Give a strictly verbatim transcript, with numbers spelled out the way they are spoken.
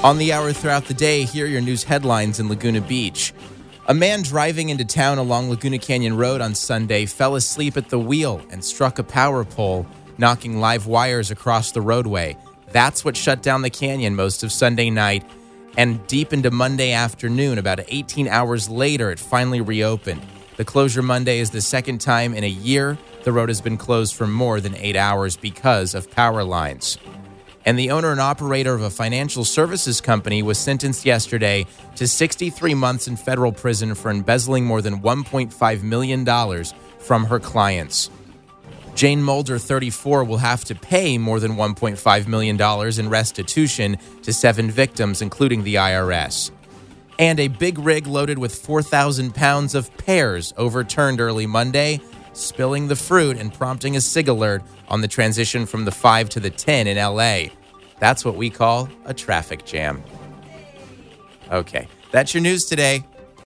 On the hour throughout the day, here are your news headlines in Laguna Beach. A man driving into town along Laguna Canyon Road on Sunday fell asleep at the wheel and struck a power pole, knocking live wires across the roadway. That's what shut down the canyon most of Sunday night, and deep into Monday afternoon, about eighteen hours later, it finally reopened. The closure Monday is the second time in a year the road has been closed for more than eight hours because of power lines. And the owner and operator of a financial services company was sentenced yesterday to sixty-three months in federal prison for embezzling more than one point five million dollars from her clients. Jane Mulder, thirty-four, will have to pay more than one point five million dollars in restitution to seven victims, including the I R S. And a big rig loaded with four thousand pounds of pears overturned early Monday, spilling the fruit and prompting a SIG alert on the transition from the five to the ten in L A. That's what we call a traffic jam. Okay, that's your news today.